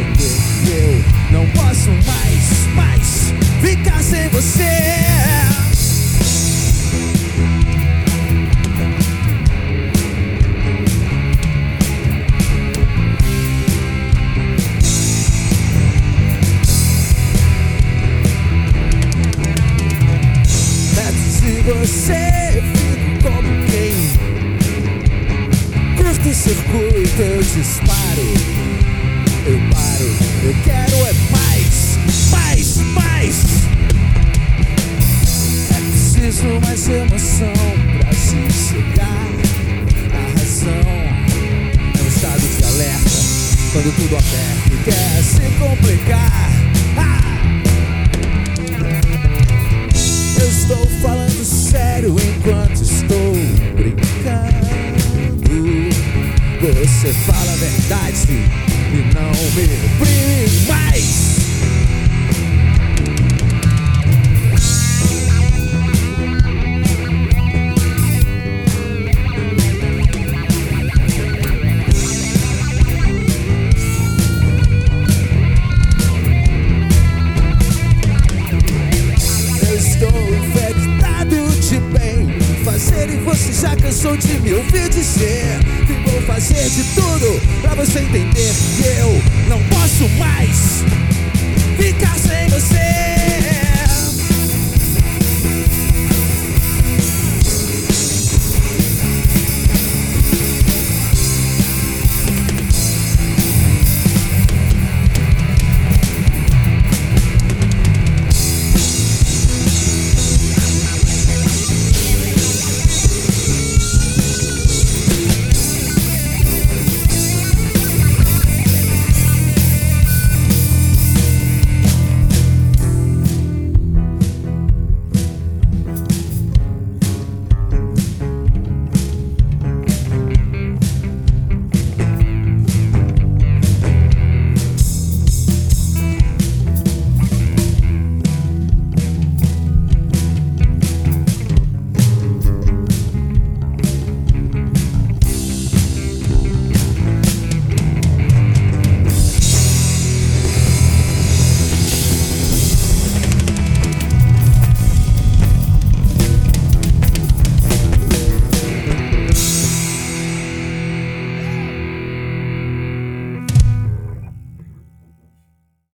entender que eu não posso mais ficar sem você. Você fica como quem curto-circuito, eu disparo, eu paro, eu quero é mais. É preciso mais emoção pra se chegar à razão. É um estado de alerta quando tudo aperta e quer se complicar. Eu estou falando sério enquanto estou brincando. Você fala a verdade e não me reprime mais. E você já cansou de me ouvir dizer que vou fazer de tudo pra você entender que eu não posso mais